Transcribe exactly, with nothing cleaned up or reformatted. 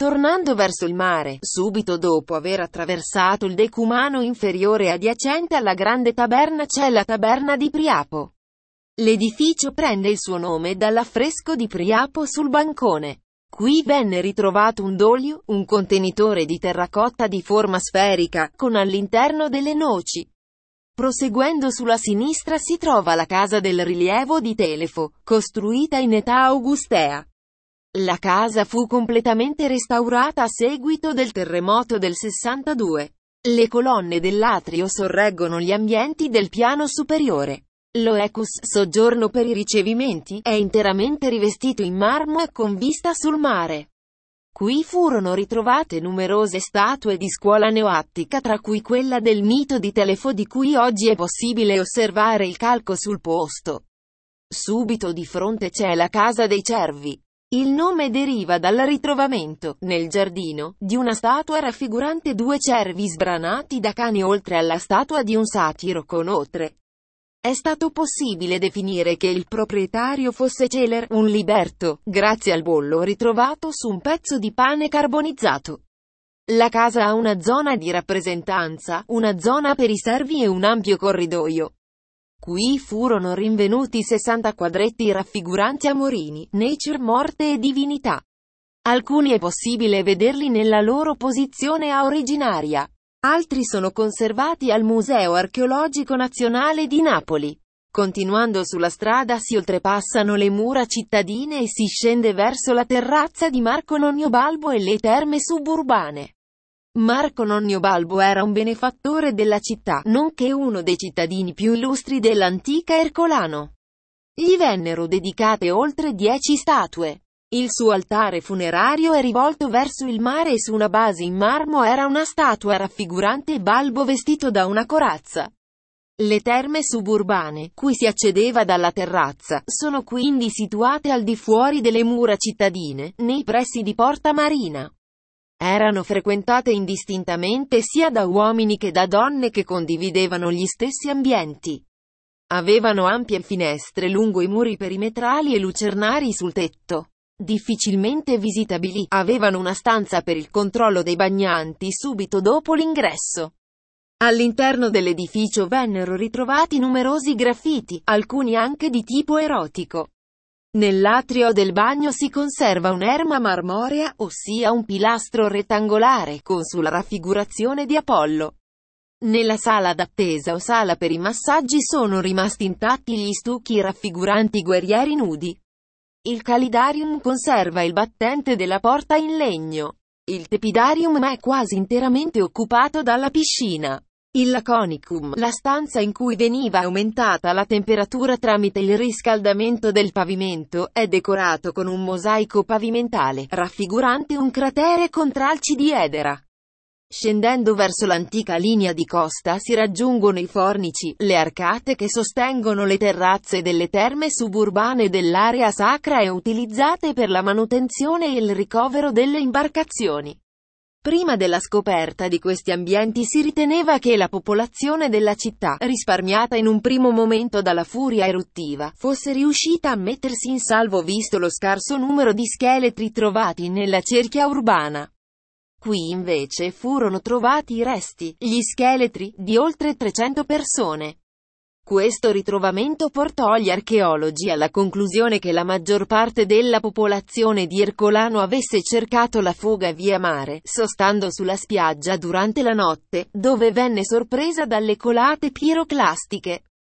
Tornando verso il mare, subito dopo aver attraversato il decumano inferiore adiacente alla grande taberna c'è la taberna di Priapo. L'edificio prende il suo nome dall'affresco di Priapo sul bancone. Qui venne ritrovato un dolio, un contenitore di terracotta di forma sferica, con all'interno delle noci. Proseguendo sulla sinistra si trova la casa del rilievo di Telefo, costruita in età augustea. La casa fu completamente restaurata a seguito del terremoto del sessantadue. Le colonne dell'atrio sorreggono gli ambienti del piano superiore. L'oecus, soggiorno per i ricevimenti, è interamente rivestito in marmo e con vista sul mare. Qui furono ritrovate numerose statue di scuola neoattica, tra cui quella del mito di Telefo di cui oggi è possibile osservare il calco sul posto. Subito di fronte c'è la casa dei cervi. Il nome deriva dal ritrovamento, nel giardino, di una statua raffigurante due cervi sbranati da cani oltre alla statua di un satiro con otre. È stato possibile definire che il proprietario fosse Celer, un liberto, grazie al bollo ritrovato su un pezzo di pane carbonizzato. La casa ha una zona di rappresentanza, una zona per i servi e un ampio corridoio. Qui furono rinvenuti sessanta quadretti raffiguranti amorini, nature, morte e divinità. Alcuni è possibile vederli nella loro posizione originaria. Altri sono conservati al Museo Archeologico Nazionale di Napoli. Continuando sulla strada si oltrepassano le mura cittadine e si scende verso la terrazza di Marco Nonnio Balbo e le terme suburbane. Marco Nonnio Balbo era un benefattore della città, nonché uno dei cittadini più illustri dell'antica Ercolano. Gli vennero dedicate oltre dieci statue. Il suo altare funerario è rivolto verso il mare e su una base in marmo era una statua raffigurante Balbo vestito da una corazza. Le terme suburbane, cui si accedeva dalla terrazza, sono quindi situate al di fuori delle mura cittadine, nei pressi di Porta Marina. Erano frequentate indistintamente sia da uomini che da donne che condividevano gli stessi ambienti. Avevano ampie finestre lungo i muri perimetrali e lucernari sul tetto. Difficilmente visitabili, avevano una stanza per il controllo dei bagnanti subito dopo l'ingresso. All'interno dell'edificio vennero ritrovati numerosi graffiti, alcuni anche di tipo erotico. Nell'atrio del bagno si conserva un'erma marmorea, ossia un pilastro rettangolare, con sulla raffigurazione di Apollo. Nella sala d'attesa o sala per i massaggi sono rimasti intatti gli stucchi raffiguranti guerrieri nudi. Il calidarium conserva il battente della porta in legno. Il tepidarium è quasi interamente occupato dalla piscina. Il laconicum, la stanza in cui veniva aumentata la temperatura tramite il riscaldamento del pavimento, è decorato con un mosaico pavimentale, raffigurante un cratere con tralci di edera. Scendendo verso l'antica linea di costa si raggiungono i fornici, le arcate che sostengono le terrazze delle terme suburbane dell'area sacra e utilizzate per la manutenzione e il ricovero delle imbarcazioni. Prima della scoperta di questi ambienti si riteneva che la popolazione della città, risparmiata in un primo momento dalla furia eruttiva, fosse riuscita a mettersi in salvo visto lo scarso numero di scheletri trovati nella cerchia urbana. Qui invece furono trovati i resti, gli scheletri, di oltre trecento persone. Questo ritrovamento portò gli archeologi alla conclusione che la maggior parte della popolazione di Ercolano avesse cercato la fuga via mare, sostando sulla spiaggia durante la notte, dove venne sorpresa dalle colate piroclastiche.